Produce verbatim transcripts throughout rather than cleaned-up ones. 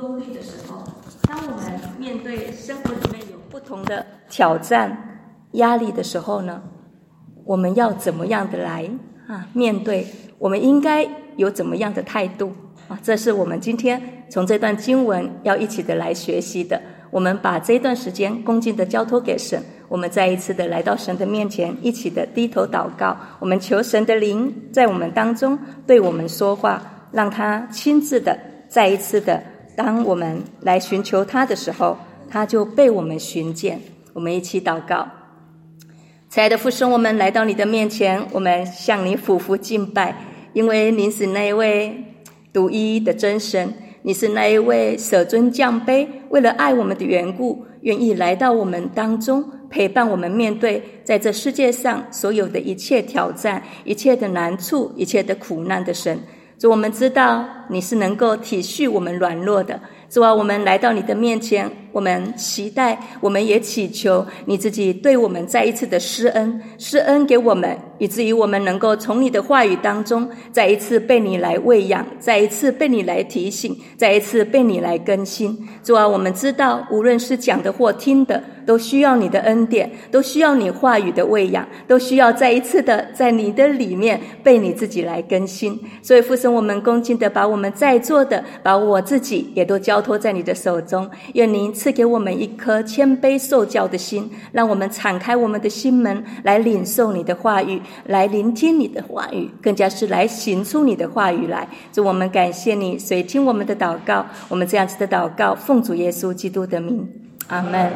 忧虑的时候，当我们面对生活里面有不同的挑战、压力的时候呢，我们要怎么样的来啊面对？我们应该有怎么样的态度啊？这是我们今天从这段经文要一起的来学习的。我们把这段时间恭敬的交托给神，我们再一次的来到神的面前，一起的低头祷告。我们求神的灵在我们当中对我们说话，让他亲自的再一次的，当我们来寻求他的时候，他就被我们寻见。我们一起祷告。亲爱的父神，我们来到你的面前，我们向你俯伏敬拜，因为您是那一位独一的真神，你是那一位舍尊降卑，为了爱我们的缘故，愿意来到我们当中，陪伴我们面对在这世界上所有的一切挑战、一切的难处、一切的苦难的神。主，我们知道你是能够体恤我们软弱的。主啊，我们来到你的面前，我们期待，我们也祈求你自己对我们再一次的施恩，施恩给我们，以至于我们能够从你的话语当中再一次被你来喂养，再一次被你来提醒，再一次被你来更新。主啊，我们知道无论是讲的或听的，都需要你的恩典，都需要你话语的喂养，都需要再一次的在你的里面被你自己来更新。所以父神，我们恭敬的把我们在座的，把我自己也都交托在你的手中，愿您赐给我们一颗谦卑受教的心，让我们敞开我们的心门来领受你的话语，来聆听你的话语，更加是来行出你的话语来。主，我们感谢你，垂听我们的祷告，我们这样子的祷告奉主耶稣基督的名，阿们。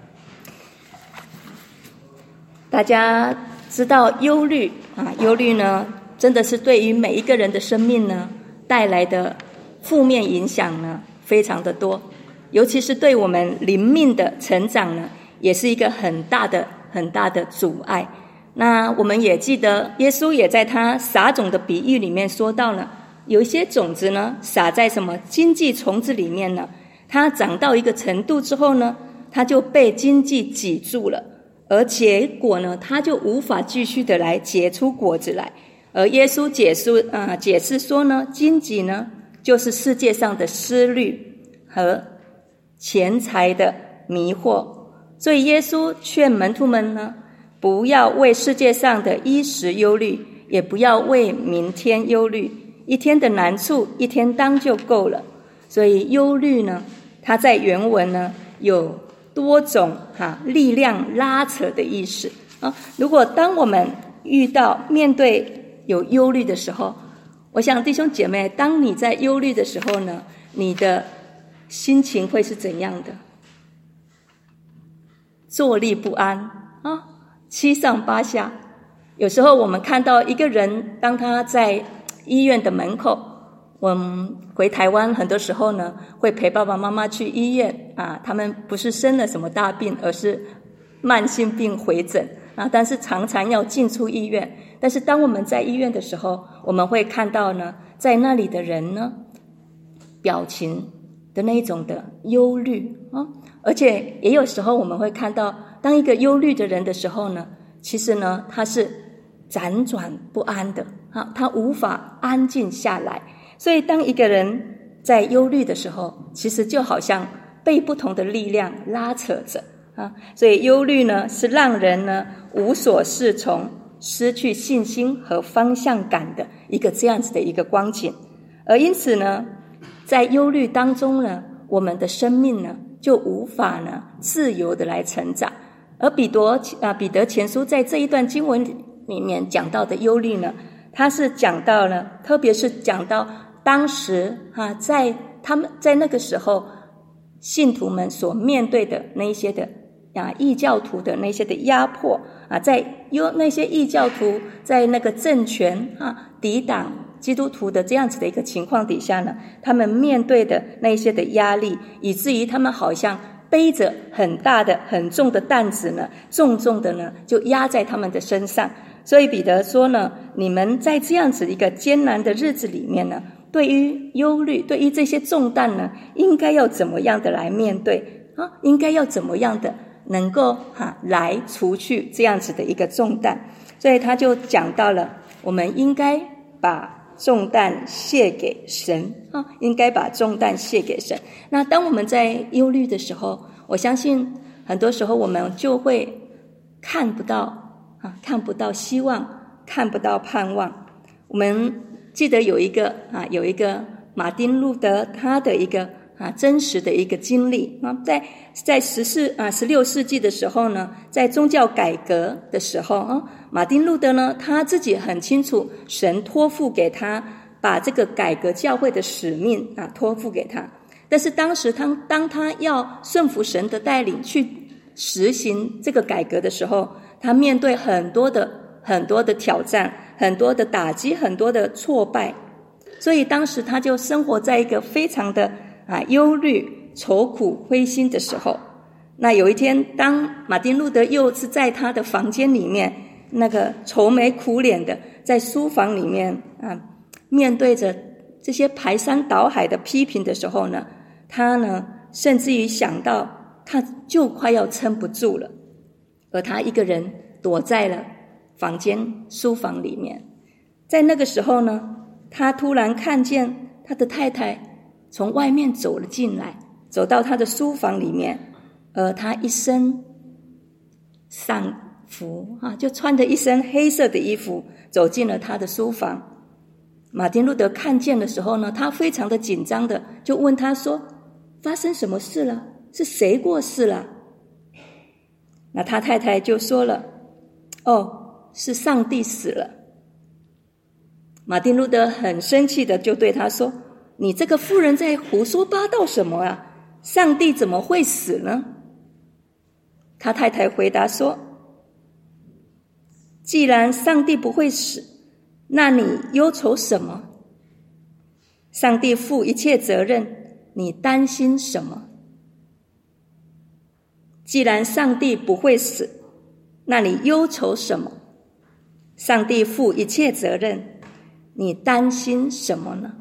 大家知道忧虑啊，忧虑呢真的是对于每一个人的生命呢带来的负面影响呢非常的多，尤其是对我们灵命的成长呢也是一个很大的很大的阻碍。那我们也记得耶稣也在他撒种的比喻里面说到了，有一些种子呢撒在什么荆棘丛子里面呢，它长到一个程度之后呢，它就被荆棘挤住了，而结果呢它就无法继续的来结出果子来。而耶稣解释呃解释说呢，荆棘呢就是世界上的思虑和钱财的迷惑。所以耶稣劝门徒们呢，不要为世界上的衣食忧虑，也不要为明天忧虑，一天的难处一天当就够了。所以忧虑呢，它在原文呢有多种哈力量拉扯的意思啊。如果当我们遇到面对有忧虑的时候，我想弟兄姐妹，当你在忧虑的时候呢，你的心情会是怎样的？坐立不安啊，七上八下。有时候我们看到一个人，当他在医院的门口，我们回台湾很多时候呢会陪爸爸妈妈去医院啊，他们不是生了什么大病，而是慢性病回诊啊，但是常常要进出医院。但是当我们在医院的时候，我们会看到呢，在那里的人呢表情的那一种的忧虑啊，而且也有时候我们会看到，当一个忧虑的人的时候呢，其实呢他是辗转不安的啊，他无法安静下来。所以当一个人在忧虑的时候，其实就好像被不同的力量拉扯着啊。所以忧虑呢是让人呢无所适从，失去信心和方向感的一个这样子的一个光景。而因此呢，在忧虑当中呢，我们的生命呢就无法呢自由的来成长。而彼得啊，彼得前书在这一段经文里面讲到的忧虑呢，他是讲到了，特别是讲到当时啊，在他们在那个时候信徒们所面对的那一些的啊异教徒的那些的压迫啊，在有那些异教徒在那个政权啊抵挡基督徒的这样子的一个情况底下呢，他们面对的那些的压力，以至于他们好像背着很大的很重的担子呢，重重的呢就压在他们的身上。所以彼得说呢，你们在这样子一个艰难的日子里面呢，对于忧虑，对于这些重担呢，应该要怎么样的来面对啊？应该要怎么样的能够哈、啊、来除去这样子的一个重担。所以他就讲到了，我们应该把重担卸给神啊，应该把重担卸给神。那当我们在忧虑的时候，我相信很多时候我们就会看不到啊，看不到希望，看不到盼望。我们记得有一个啊，有一个马丁路德他的一个啊真实的一个经历啊，在在十四啊十六世纪的时候呢，在宗教改革的时候啊，马丁路德呢他自己很清楚，神托付给他把这个改革教会的使命啊托付给他。但是当时他当他要顺服神的带领去实行这个改革的时候，他面对很多的很多的挑战，很多的打击，很多的挫败，所以当时他就生活在一个非常的啊忧虑、愁苦、灰心的时候。那有一天，当马丁路德又是在他的房间里面，那个愁眉苦脸的在书房里面啊，面对着这些排山倒海的批评的时候呢，他呢甚至于想到他就快要撑不住了，而他一个人躲在了房间书房里面。在那个时候呢，他突然看见他的太太从外面走了进来，走到他的书房里面，而他一身丧服啊，就穿着一身黑色的衣服走进了他的书房。马丁路德看见的时候呢，他非常的紧张的就问他说，发生什么事了？是谁过世了？那他太太就说了，哦，是上帝死了。马丁路德很生气的就对他说，你这个妇人在胡说八道什么啊？上帝怎么会死呢？他太太回答说，既然上帝不会死，那你忧愁什么？上帝负一切责任，你担心什么？既然上帝不会死，那你忧愁什么？上帝负一切责任，你担心什么呢？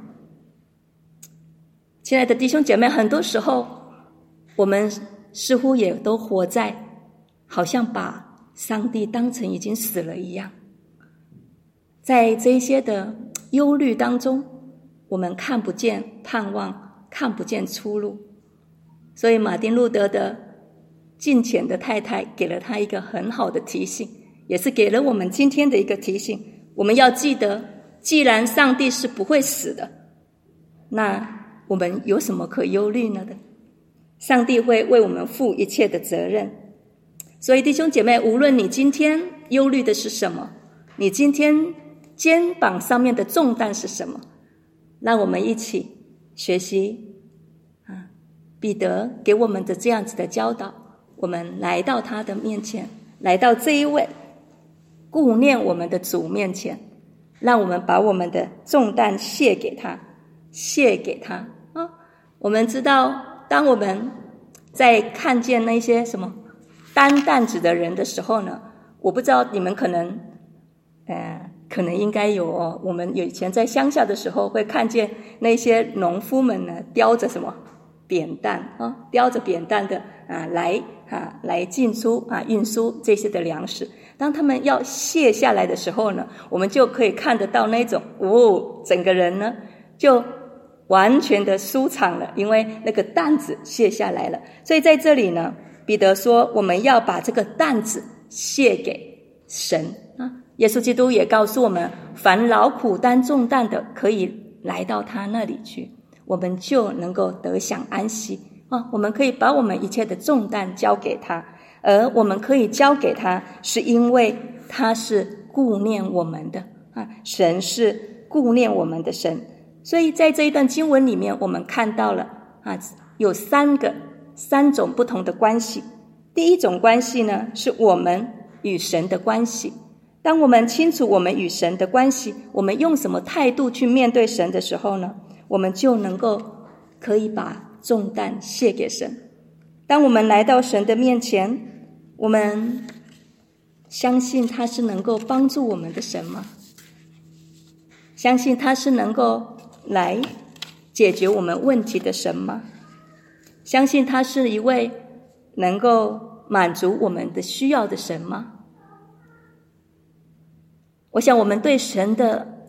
亲爱的弟兄姐妹，很多时候我们似乎也都活在好像把上帝当成已经死了一样，在这些的忧虑当中，我们看不见盼望，看不见出路。所以马丁路德的近前的太太给了他一个很好的提醒，也是给了我们今天的一个提醒。我们要记得，既然上帝是不会死的，那我们有什么可忧虑呢的？上帝会为我们负一切的责任。所以弟兄姐妹，无论你今天忧虑的是什么，你今天肩膀上面的重担是什么，让我们一起学习啊，彼得给我们的这样子的教导。我们来到他的面前，来到这一位顾念我们的主面前，让我们把我们的重担卸给他，卸给他啊！我们知道，当我们在看见那些什么担担子的人的时候呢，我不知道你们可能呃，可能应该有哦。我们以前在乡下的时候，会看见那些农夫们呢，叼着什么扁担啊，叼着扁担的啊，来啊，来进出啊，运输这些的粮食。当他们要卸下来的时候呢，我们就可以看得到那种哦，整个人呢就完全的舒畅了，因为那个担子卸下来了。所以在这里呢，彼得说，我们要把这个担子卸给神啊。耶稣基督也告诉我们，凡劳苦担重担的，可以来到他那里去，我们就能够得享安息啊。我们可以把我们一切的重担交给他，而我们可以交给他，是因为他是顾念我们的啊。神是顾念我们的神。所以在这一段经文里面，我们看到了啊，有三个三种不同的关系。第一种关系呢，是我们与神的关系。当我们清楚我们与神的关系，我们用什么态度去面对神的时候呢，我们就能够可以把重担卸给神。当我们来到神的面前，我们相信他是能够帮助我们的神吗？相信他是能够来解决我们问题的神吗？相信他是一位能够满足我们的需要的神吗？我想我们对神的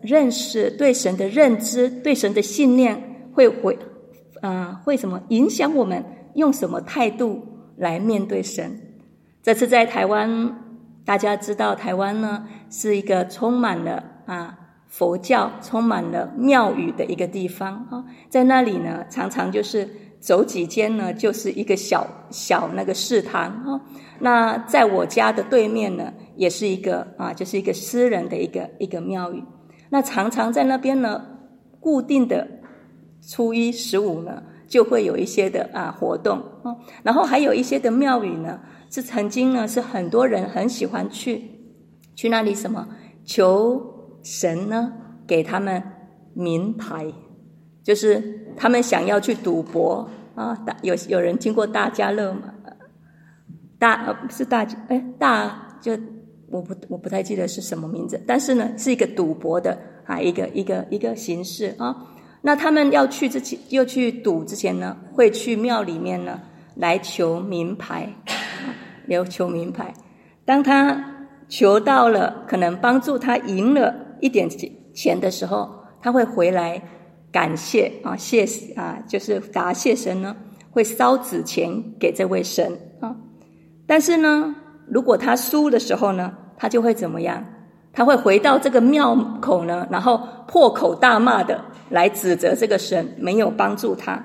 认识、对神的认知、对神的信念会回啊、呃，会什么影响我们用什么态度来面对神。这次在台湾，大家知道台湾呢是一个充满了啊佛教、充满了庙宇的一个地方啊，在那里呢常常就是走几间呢就是一个小小那个寺堂啊。那在我家的对面呢也是一个啊，就是一个私人的一个一个庙宇。那常常在那边呢固定的初一十五呢就会有一些的啊活动啊，然后还有一些的庙宇呢是曾经呢是很多人很喜欢去去那里什么求神呢给他们名牌，就是他们想要去赌博啊。有有人经过大家乐吗？大呃是大哎大就我不我不太记得是什么名字，但是呢是一个赌博的啊一个一个一个形式啊。那他们要去之前又去赌之前呢，会去庙里面呢来求名牌，留求名牌。当他求到了，可能帮助他赢了一点钱的时候，他会回来感谢啊，谢啊，就是答谢神呢，会烧纸钱给这位神啊。但是呢，如果他输的时候呢，他就会怎么样？他会回到这个庙口呢，然后破口大骂的来指责这个神没有帮助他。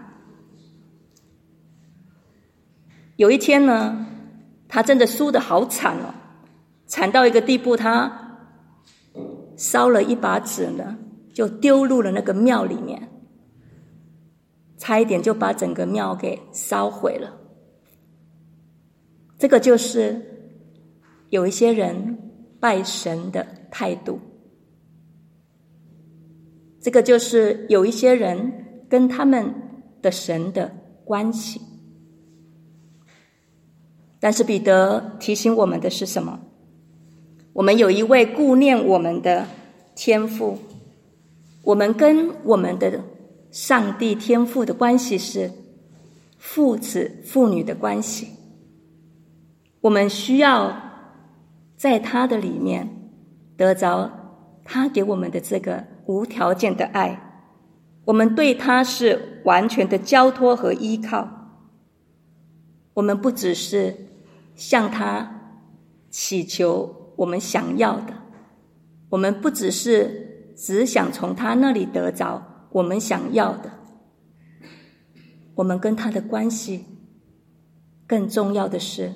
有一天呢，他真的输得好惨哦，惨到一个地步，他烧了一把纸呢，就丢入了那个庙里面，差一点就把整个庙给烧毁了。这个就是有一些人拜神的态度，这个就是有一些人跟他们的神的关系。但是彼得提醒我们的是什么？我们有一位顾念我们的天父，我们跟我们的上帝天父的关系是父子父女的关系。我们需要在他的里面得着他给我们的这个无条件的爱，我们对他是完全的交托和依靠。我们不只是向他祈求我们想要的，我们不只是只想从他那里得着我们想要的，我们跟他的关系更重要的是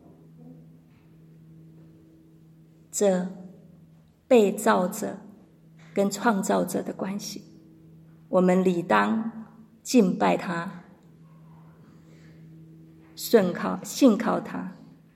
这被造者跟创造者的关系。我们理当敬拜他，顺靠信靠他，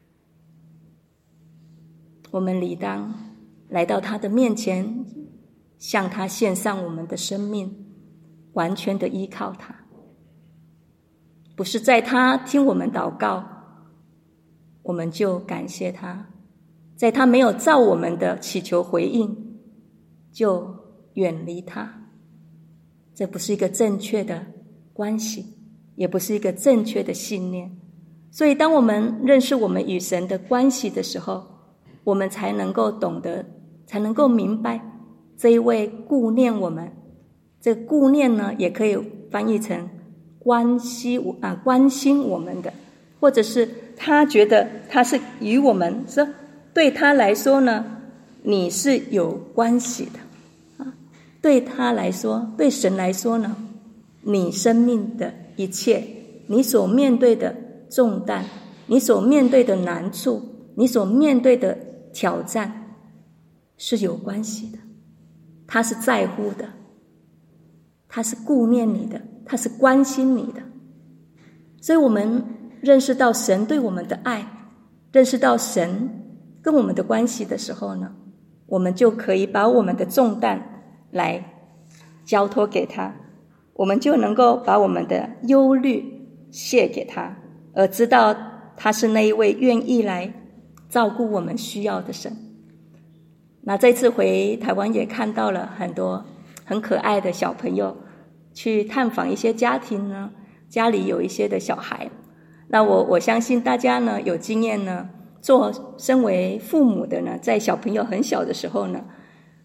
我们理当来到他的面前，向他献上我们的生命，完全的依靠他。不是在他听我们祷告我们就感谢他，在他没有照我们的祈求回应就远离他。这不是一个正确的关系，也不是一个正确的信念。所以当我们认识我们与神的关系的时候，我们才能够懂得，才能够明白这一位顾念我们。这个顾念呢也可以翻译成关心啊关心我们的，或者是他觉得他是与我们说，对他来说呢你是有关系的啊，对他来说，对神来说呢，你生命的一切，你所面对的重担，你所面对的难处，你所面对的挑战是有关系的，他是在乎的，他是顾念你的，他是关心你的。所以我们认识到神对我们的爱，认识到神跟我们的关系的时候呢，我们就可以把我们的重担来交托给他，我们就能够把我们的忧虑卸给他，而知道他是那一位愿意来照顾我们需要的神。那这次回台湾也看到了很多很可爱的小朋友，去探访一些家庭呢，家里有一些的小孩。那我我相信大家呢有经验呢，做身为父母的呢，在小朋友很小的时候呢，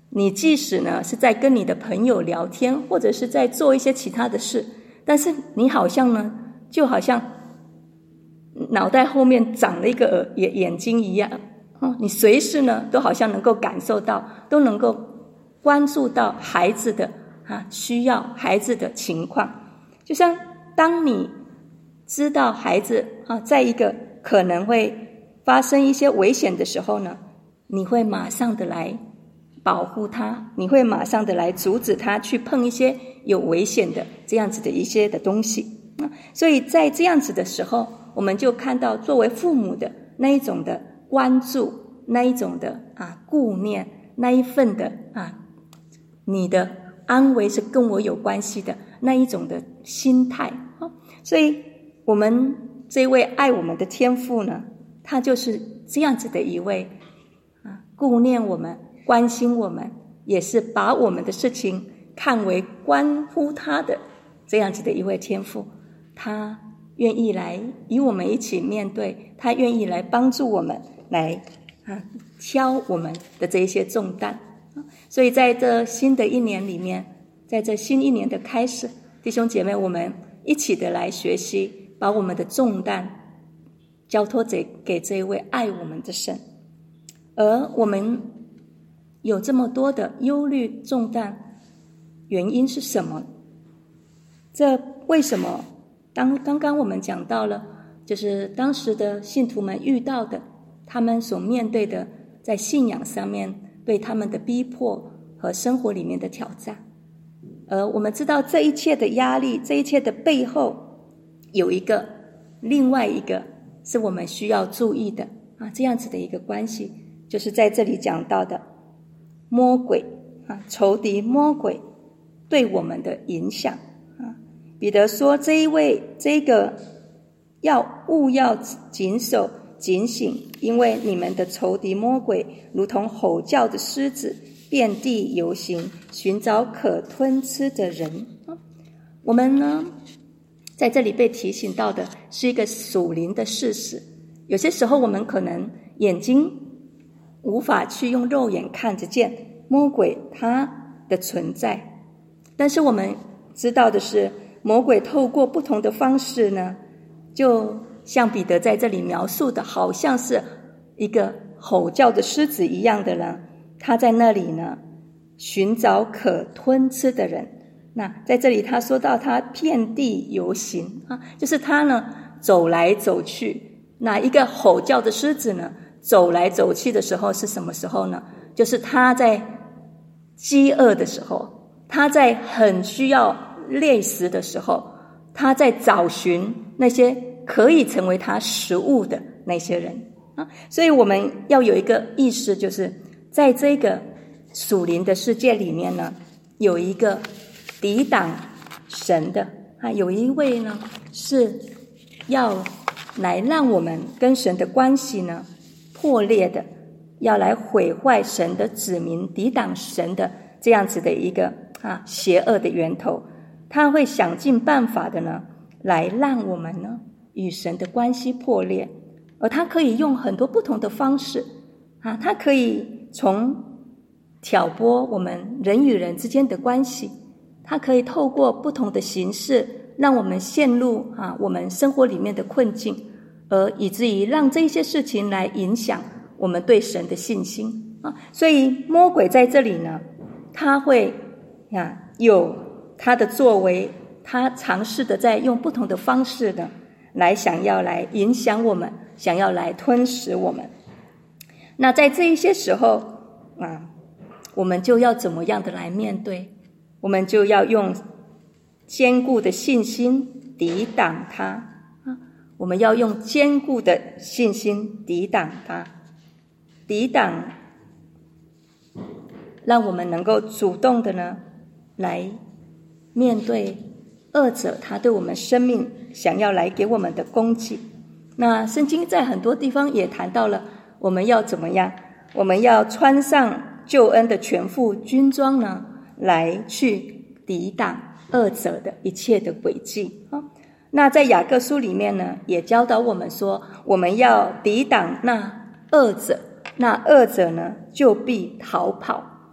你即使呢是在跟你的朋友聊天，或者是在做一些其他的事，但是你好像呢就好像脑袋后面长了一个耳眼眼睛一样，哦，你随时呢都好像能够感受到，都能够关注到孩子的啊需要，孩子的情况。就像当你知道孩子啊在一个可能会发生一些危险的时候呢，你会马上的来保护他，你会马上的来阻止他去碰一些有危险的这样子的一些的东西。所以在这样子的时候，我们就看到作为父母的那一种的关注，那一种的啊顾念，那一份的啊你的安危是跟我有关系的那一种的心态。所以我们这位爱我们的天父呢，他就是这样子的一位啊顾念我们，关心我们，也是把我们的事情看为关乎他的这样子的一位天父。他愿意来与我们一起面对，他愿意来帮助我们，来啊挑我们的这一些重担。所以在这新的一年里面，在这新一年的开始，弟兄姐妹，我们一起的来学习，把我们的重担交托给给这一位爱我们的神。而我们有这么多的忧虑重担，原因是什么？这为什么当刚刚我们讲到了，就是当时的信徒们遇到的，他们所面对的在信仰上面对他们的逼迫和生活里面的挑战。而我们知道这一切的压力，这一切的背后有一个另外一个是我们需要注意的啊，这样子的一个关系，就是在这里讲到的魔鬼啊，仇敌魔鬼对我们的影响啊。彼得说，这一位这个要务要谨守警醒，因为你们的仇敌魔鬼如同吼叫的狮子，遍地游行，寻找可吞吃的人。我们呢在这里被提醒到的是一个属灵的事实。有些时候我们可能眼睛无法去用肉眼看得见魔鬼他的存在，但是我们知道的是，魔鬼透过不同的方式呢，就像彼得在这里描述的，好像是一个吼叫的狮子一样的人，他在那里呢寻找可吞吃的人。那在这里他说到他遍地游行啊，就是他呢走来走去。那一个吼叫的狮子呢走来走去的时候是什么时候呢？就是他在饥饿的时候，他在很需要猎食的时候，他在找寻那些可以成为他食物的那些人啊。所以我们要有一个意识，就是在这个属灵的世界里面呢，有一个抵挡神的啊，有一位呢是要来让我们跟神的关系呢破裂的，要来毁坏神的子民，抵挡神的这样子的一个啊邪恶的源头。他会想尽办法的呢来让我们呢与神的关系破裂，而他可以用很多不同的方式啊，他可以从挑拨我们人与人之间的关系，他可以透过不同的形式让我们陷入啊我们生活里面的困境，而以至于让这些事情来影响我们对神的信心啊。所以魔鬼在这里呢，他会啊有他的作为，他尝试的在用不同的方式呢来想要来影响我们，想要来吞噬我们。那在这一些时候啊，我们就要怎么样的来面对？我们就要用坚固的信心抵挡它啊！我们要用坚固的信心抵挡它，抵挡，让我们能够主动的呢来面对恶者他对我们生命想要来给我们的攻击。那圣经在很多地方也谈到了我们要怎么样，我们要穿上救恩的全副军装呢，来去抵挡恶者的一切的诡计啊。那在雅各书里面呢，也教导我们说，我们要抵挡那恶者，那恶者呢就必逃跑。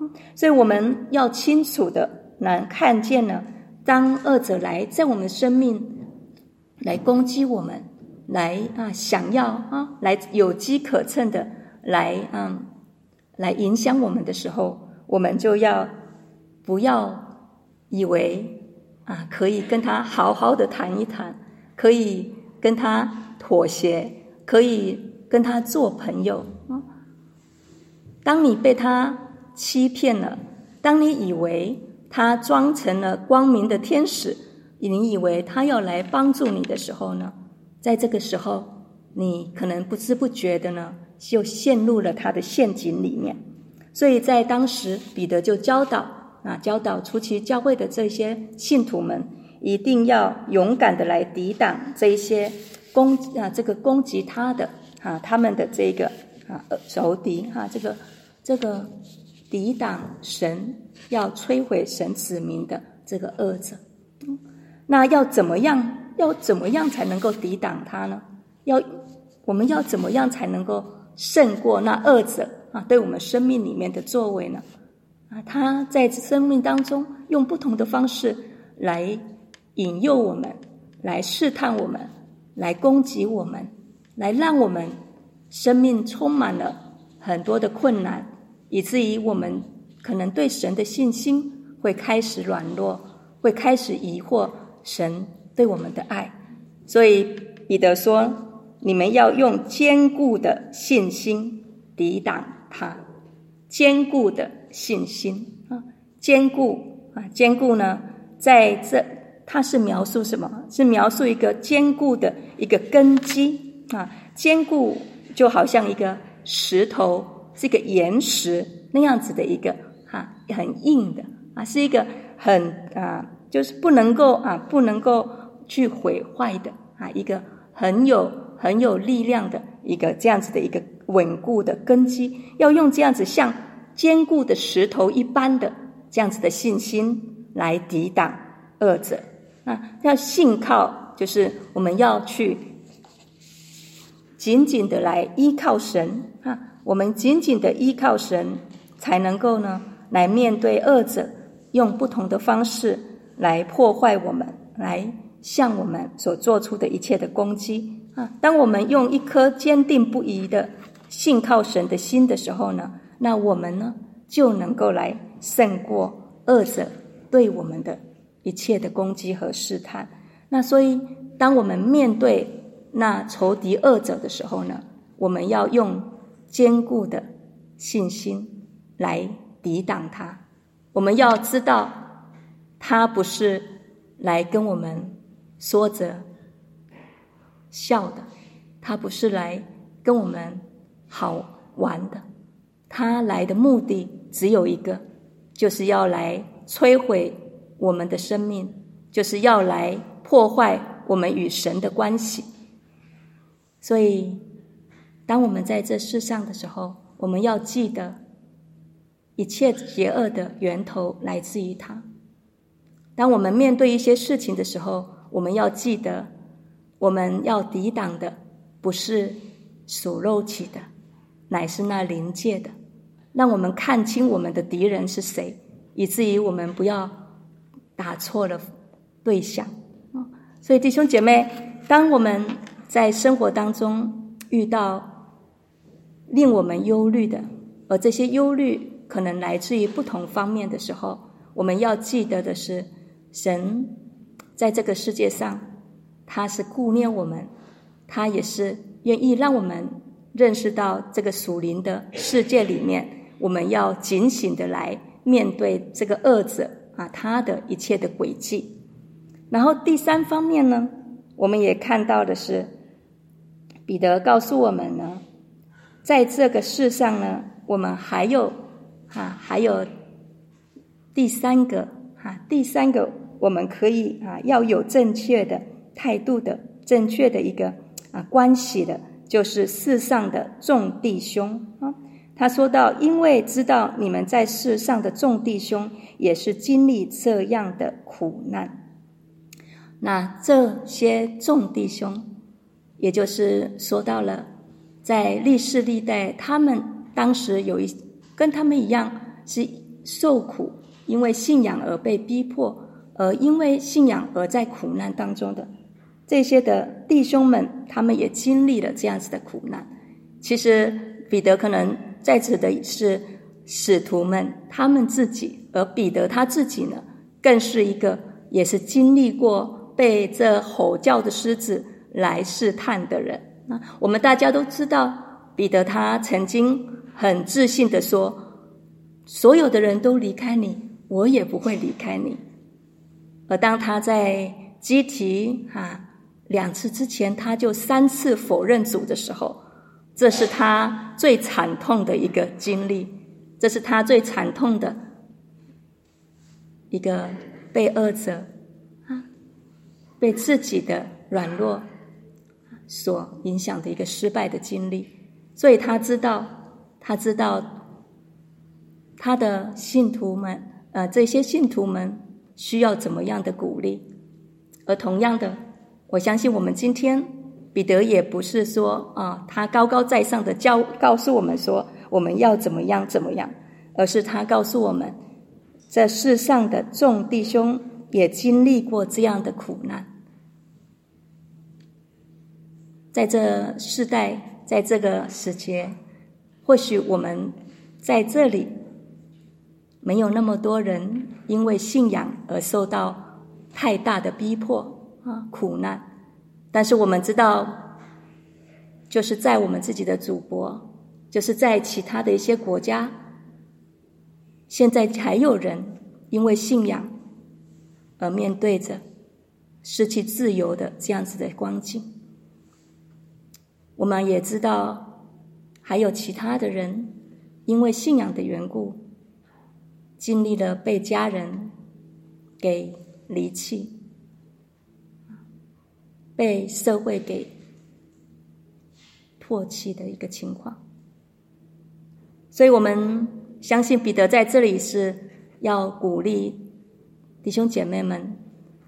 所以我们要清楚的能看见呢，当恶者来在我们生命来攻击我们，来啊想要啊来有机可乘的来嗯来影响我们的时候，我们就要不要以为啊可以跟他好好的谈一谈，可以跟他妥协，可以跟他做朋友啊。当你被他欺骗了，当你以为他装成了光明的天使，你以为他要来帮助你的时候呢，在这个时候你可能不知不觉的呢就陷入了他的陷阱里面。所以在当时彼得就教导啊，教导初期教会的这些信徒们，一定要勇敢的来抵挡这一些攻啊这个攻击他的啊他们的这个啊仇敌啊这个这个抵挡神要摧毁神子民的这个恶者。那要怎么样要怎么样才能够抵挡他呢？要我们要怎么样才能够胜过那恶者啊对我们生命里面的作为呢？啊，他在生命当中用不同的方式来引诱我们，来试探我们，来攻击我们，来让我们生命充满了很多的困难，以至于我们可能对神的信心会开始软弱，会开始疑惑神对我们的爱。所以彼得说，你们要用坚固的信心抵挡他。坚固的信心啊，坚固啊，坚固呢，在这它是描述什么？是描述一个坚固的一个根基啊，坚固就好像一个石头，是一个岩石那样子的一个啊，很硬的啊，是一个很啊，就是不能够啊，不能够去毁坏的啊，一个很有很有力量的一个这样子的一个稳固的根基，要用这样子像坚固的石头一般的这样子的信心来抵挡恶者啊！要信靠，就是我们要去紧紧的来依靠神啊！我们紧紧的依靠神，才能够呢来面对恶者，用不同的方式来破坏我们，来向我们所做出的一切的攻击啊！当我们用一颗坚定不移的信靠神的心的时候呢，那我们呢就能够来胜过恶者对我们的一切的攻击和试探。那所以当我们面对那仇敌恶者的时候呢，我们要用坚固的信心来抵挡他。我们要知道他不是来跟我们说着笑的，他不是来跟我们好玩的，他来的目的只有一个，就是要来摧毁我们的生命，就是要来破坏我们与神的关系。所以当我们在这世上的时候，我们要记得一切邪恶的源头来自于他。当我们面对一些事情的时候，我们要记得我们要抵挡的不是属肉体的，乃是那灵界的。让我们看清我们的敌人是谁，以至于我们不要打错了对象。所以弟兄姐妹，当我们在生活当中遇到令我们忧虑的，而这些忧虑可能来自于不同方面的时候，我们要记得的是，神在这个世界上，他是顾念我们，他也是愿意让我们认识到这个属灵的世界里面，我们要警醒的来面对这个恶者啊，他的一切的诡计。然后第三方面呢，我们也看到的是，彼得告诉我们呢，在这个世上呢，我们还有啊，还有第三个啊，第三个我们可以啊，要有正确的态度的、正确的一个啊关系的，就是世上的众弟兄啊。他说到，因为知道你们在世上的众弟兄也是经历这样的苦难。那这些众弟兄，也就是说到了在历世历代，他们当时有一跟他们一样是受苦，因为信仰而被逼迫，而因为信仰而在苦难当中的这些的弟兄们，他们也经历了这样子的苦难。其实彼得可能在指的是使徒们他们自己，而彼得他自己呢，更是一个也是经历过被这吼叫的狮子来试探的人。那我们大家都知道，彼得他曾经很自信地说，所有的人都离开你，我也不会离开你。而当他在基提啊两次之前，他就三次否认主的时候，这是他最惨痛的一个经历，这是他最惨痛的一个被恶者啊，被自己的软弱所影响的一个失败的经历。所以他知道，他知道他的信徒们，呃，这些信徒们需要怎么样的鼓励。而同样的，我相信我们今天彼得也不是说啊，他高高在上的教告诉我们说我们要怎么样怎么样，而是他告诉我们，这世上的众弟兄也经历过这样的苦难。在这世代，在这个时节，或许我们在这里没有那么多人因为信仰而受到太大的逼迫啊苦难，但是我们知道，就是在我们自己的祖国，就是在其他的一些国家，现在还有人因为信仰而面对着失去自由的这样子的光景。我们也知道，还有其他的人因为信仰的缘故，经历了被家人给离弃，被社会给唾弃的一个情况。所以我们相信彼得在这里是要鼓励弟兄姐妹们，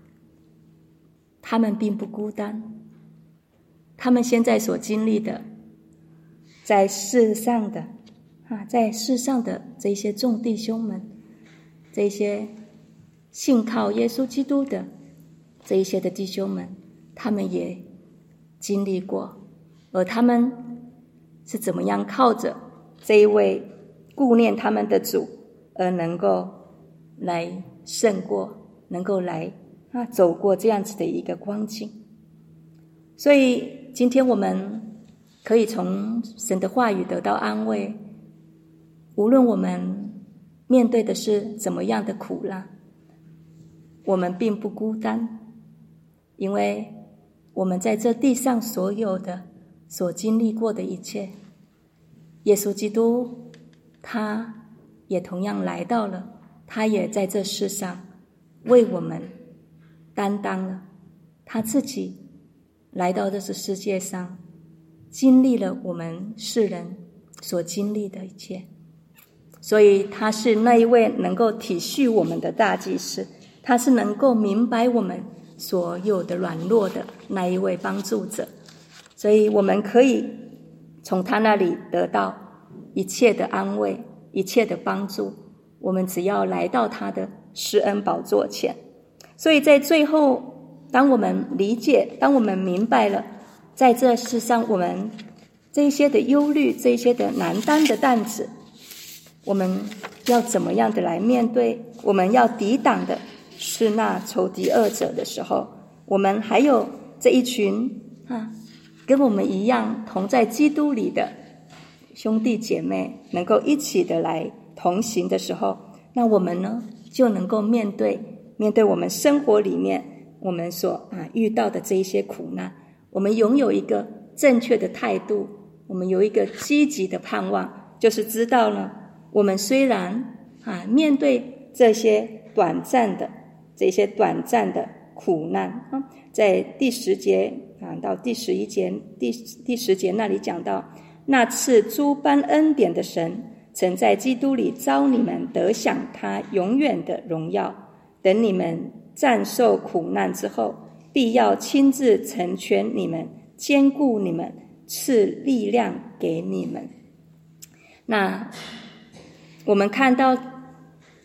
他们并不孤单，他们现在所经历的，在世上的啊，在世上的这些众弟兄们，这些信靠耶稣基督的这一些的弟兄们，他们也经历过，而他们是怎么样靠着这一位顾念他们的主，而能够来胜过，能够来啊走过这样子的一个光景。所以今天我们可以从神的话语得到安慰，无论我们面对的是怎么样的苦难，我们并不孤单，因为我们在这地上所有的所经历过的一切，耶稣基督他也同样来到了，他也在这世上为我们担当了，他自己来到这世界上，经历了我们世人所经历的一切。所以他是那一位能够体恤我们的大祭司，他是能够明白我们所有的软弱的那一位帮助者。所以我们可以从他那里得到一切的安慰，一切的帮助，我们只要来到他的施恩宝座前。所以在最后，当我们理解，当我们明白了在这世上我们这些的忧虑，这些的难担的担子，我们要怎么样的来面对，我们要抵挡的是那仇敌恶者的时候，我们还有这一群啊，跟我们一样同在基督里的兄弟姐妹，能够一起的来同行的时候，那我们呢就能够面对面对我们生活里面我们所啊遇到的这一些苦难，我们拥有一个正确的态度，我们有一个积极的盼望，就是知道呢，我们虽然啊面对这些短暂的这些短暂的苦难啊，在第十节啊到第十一节第第十节那里讲到，那赐诸般恩典的神曾在基督里召你们得享他永远的荣耀，等你们战受苦难之后，必要亲自成全你们，坚固你们，赐力量给你们。那我们看到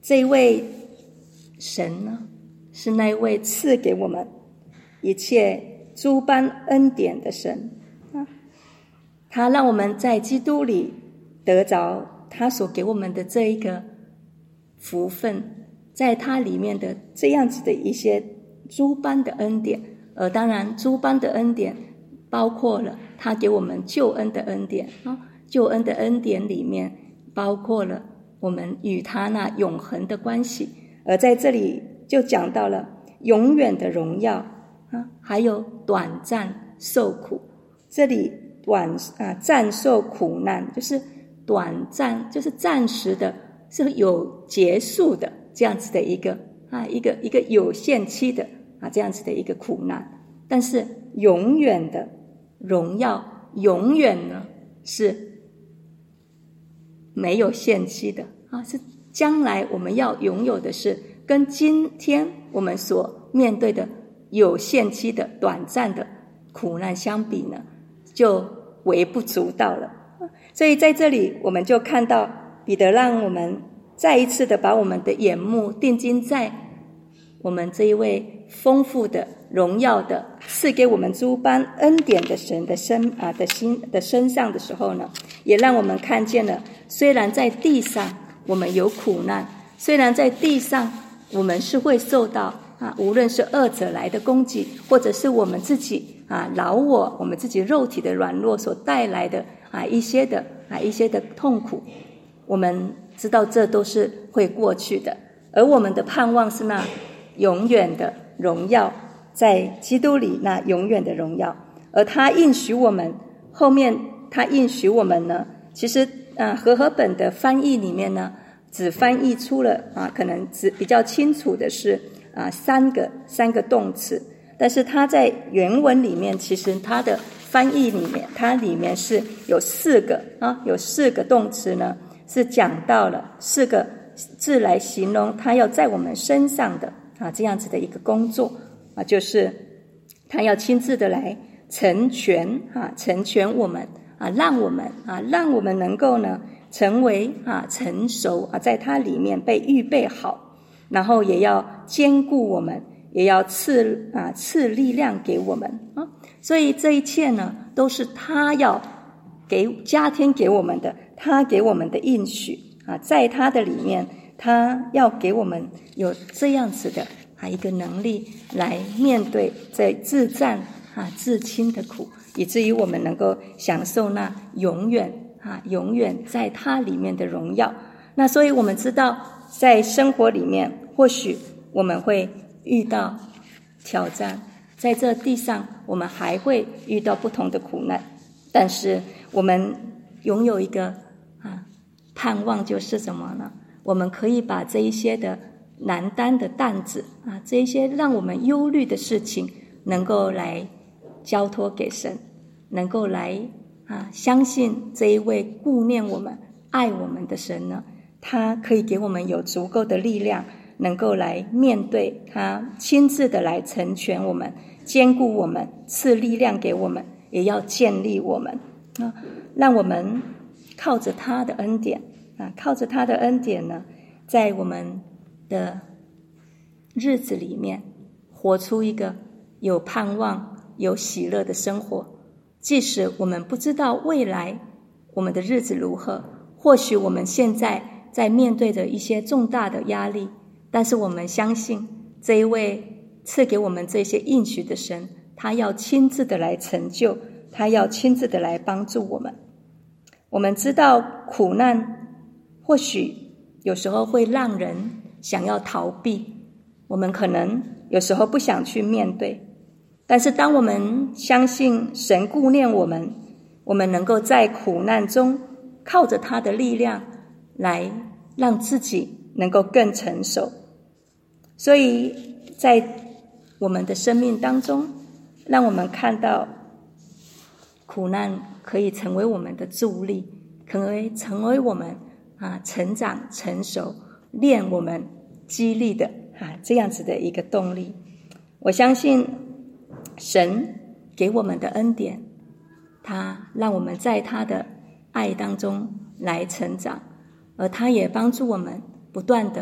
这位神呢，是那位赐给我们一切诸般恩典的神啊，他让我们在基督里得着他所给我们的这一个福分，在他里面的这样子的一些诸般的恩典。而当然诸般的恩典包括了他给我们救恩的恩典啊，救恩的恩典里面包括了我们与他那永恒的关系。而在这里就讲到了永远的荣耀啊，还有短暂受苦。这里短啊暂受苦难，就是短暂，就是暂时的，是有结束的这样子的一个啊一个一个有限期的啊这样子的一个苦难。但是永远的荣耀，永远呢是没有限期的啊，是将来我们要拥有的，是跟今天我们所面对的有限期的短暂的苦难相比呢，就微不足道了。所以在这里我们就看到彼得让我们再一次的把我们的眼目定睛在我们这一位丰富的荣耀的赐给我们诸般恩典的神的身啊的心的身上的时候呢，也让我们看见了，虽然在地上我们有苦难，虽然在地上我们是会受到啊无论是恶者来的攻击，或者是我们自己啊老我我们自己肉体的软弱所带来的啊一些的啊一些的痛苦，我们知道这都是会过去的。而我们的盼望是那永远的荣耀，在基督里那永远的荣耀。而他应许我们，后面他应许我们呢，其实啊和合本的翻译里面呢，只翻译出了啊可能只比较清楚的是啊三个三个动词，但是他在原文里面，其实他的翻译里面，它里面是有四个啊有四个动词呢，是讲到了四个字来形容他要在我们身上的啊这样子的一个工作啊，就是他要亲自的来成全啊成全我们啊，让我们啊让我们能够呢成为啊成熟啊，在他里面被预备好，然后也要兼顾我们，也要赐啊赐力量给我们啊。所以这一切呢都是他要给加添给我们的，他给我们的应许啊，在他的里面，他要给我们有这样子的啊一个能力来面对在自战啊自轻的苦，以至于我们能够享受那永远啊永远在他里面的荣耀。那所以我们知道在生活里面或许我们会遇到挑战，在这地上我们还会遇到不同的苦难，但是我们拥有一个啊盼望，就是什么呢？我们可以把这一些的难担的担子啊，这一些让我们忧虑的事情能够来交托给神，能够来啊相信这一位顾念我们爱我们的神呢，他可以给我们有足够的力量，能够来面对他，亲自的来成全我们，兼顾我们，赐力量给我们，也要建立我们啊，让我们靠着他的恩典啊，靠着他的恩典呢，在我们的日子里面活出一个有盼望有喜乐的生活。即使我们不知道未来我们的日子如何，或许我们现在在面对着一些重大的压力，但是我们相信这一位赐给我们这些应许的神，他要亲自的来成就，他要亲自的来帮助我们。我们知道苦难或许有时候会让人想要逃避，我们可能有时候不想去面对，但是当我们相信神顾念我们，我们能够在苦难中靠着他的力量来让自己能够更成熟。所以在我们的生命当中，让我们看到苦难可以成为我们的助力，可以成为我们啊成长成熟练我们激励的啊这样子的一个动力。我相信神给我们的恩典，他让我们在他的爱当中来成长，而他也帮助我们不断的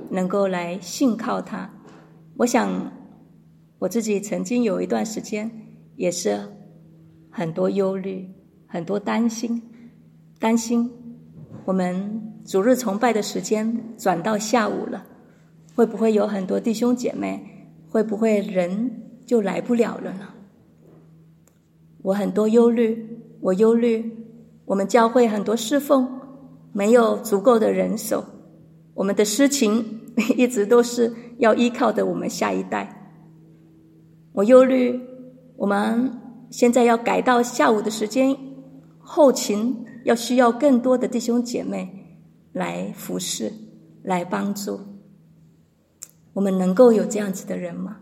能够来信靠他。我想我自己曾经有一段时间也是很多忧虑，很多担心，担心我们主日崇拜的时间转到下午了，会不会有很多弟兄姐妹，会不会人就来不了了呢？我很多忧虑，我忧虑我们教会很多侍奉没有足够的人手，我们的事情一直都是要依靠的我们下一代。我忧虑我们现在要改到下午的时间，后勤要需要更多的弟兄姐妹来服侍，来帮助。我们能够有这样子的人吗？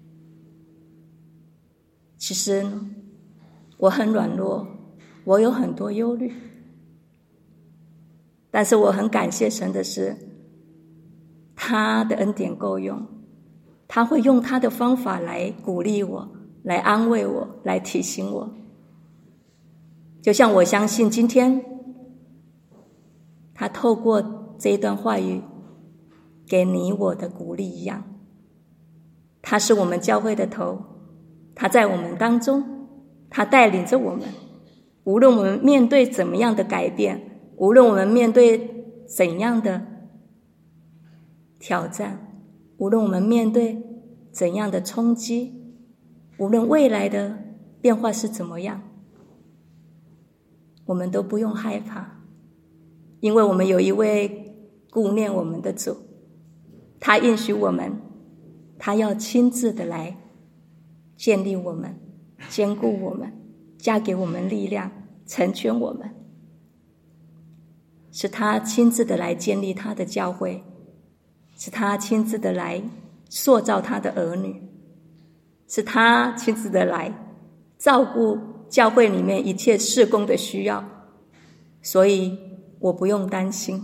其实呢，我很软弱，我有很多忧虑，但是我很感谢神的是，他的恩典够用，他会用他的方法来鼓励我，来安慰我，来提醒我。就像我相信今天他透过这一段话语给你我的鼓励一样，他是我们教会的头，他在我们当中，他带领着我们，无论我们面对怎么样的改变，无论我们面对怎样的挑战，无论我们面对怎样的冲击，无论未来的变化是怎么样，我们都不用害怕，因为我们有一位顾念我们的主，他应许我们，他要亲自的来建立我们，坚固我们，加给我们力量，成全我们。是他亲自的来建立他的教会，是他亲自的来塑造他的儿女，是他亲自的来照顾教会里面一切事工的需要，所以我不用担心。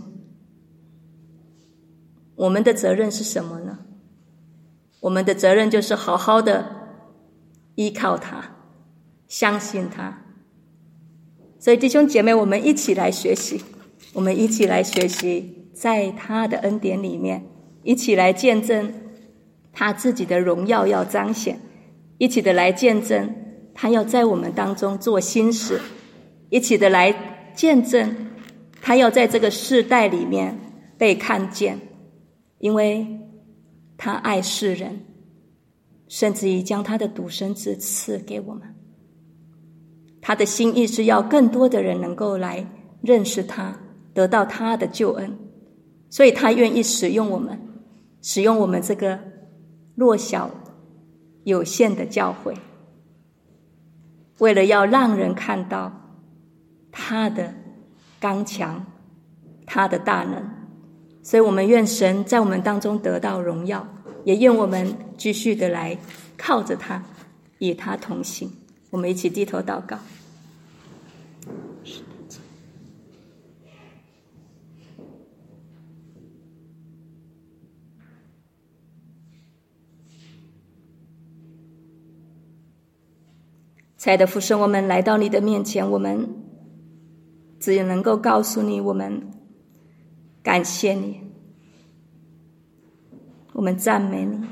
我们的责任是什么呢？我们的责任就是好好的依靠他，相信他。所以弟兄姐妹，我们一起来学习，我们一起来学习，在他的恩典里面，一起来见证他自己的荣耀要彰显，一起的来见证他要在我们当中做新事，一起的来见证他要在这个世代里面被看见，因为他爱世人，甚至于将他的独生子赐给我们。他的心意是要更多的人能够来认识他，得到他的救恩，所以他愿意使用我们，使用我们这个弱小有限的教会，为了要让人看到他的刚强，他的大能。所以我们愿神在我们当中得到荣耀，也愿我们继续的来靠着他，与他同行。我们一起低头祷告。亲爱的父神，我们来到你的面前，我们只能够告诉你，我们感谢你，我们赞美你，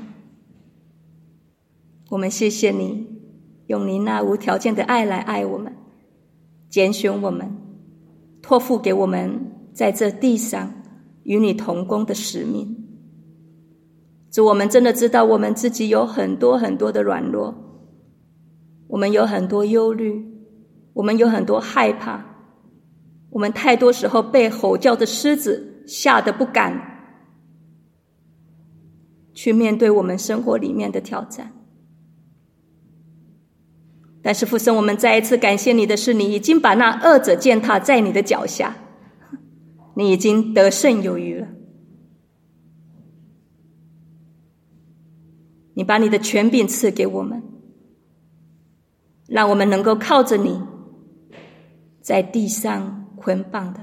我们谢谢你用你那无条件的爱来爱我们，拣选我们，托付给我们在这地上与你同工的使命。主，我们真的知道我们自己有很多很多的软弱，我们有很多忧虑，我们有很多害怕，我们太多时候被吼叫的狮子吓得不敢去面对我们生活里面的挑战。但是父神，我们再一次感谢你的是，你已经把那恶者践踏在你的脚下，你已经得胜有余了。你把你的权柄赐给我们，让我们能够靠着你在地上捆绑的，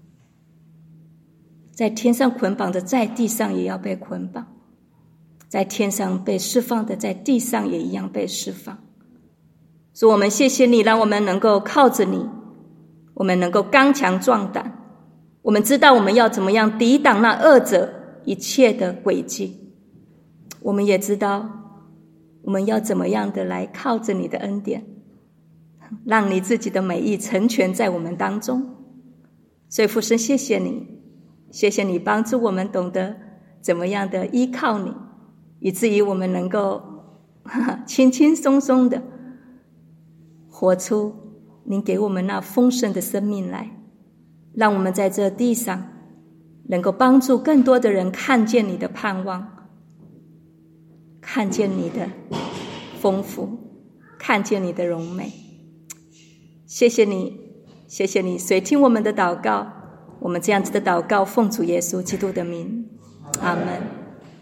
在天上捆绑的，在地上也要被捆绑，在天上被释放的，在地上也一样被释放。所以我们谢谢你，让我们能够靠着你，我们能够刚强壮胆，我们知道我们要怎么样抵挡那恶者一切的轨迹。我们也知道我们要怎么样的来靠着你的恩典，让你自己的美意成全在我们当中。所以父神，谢谢你，谢谢你帮助我们懂得怎么样的依靠你，以至于我们能够轻轻松松的活出您给我们那丰盛的生命来，让我们在这地上能够帮助更多的人看见你的盼望，看见你的丰富，看见你的荣美。谢谢你，谢谢你垂听我们的祷告，我们这样子的祷告奉主耶稣基督的名，阿们。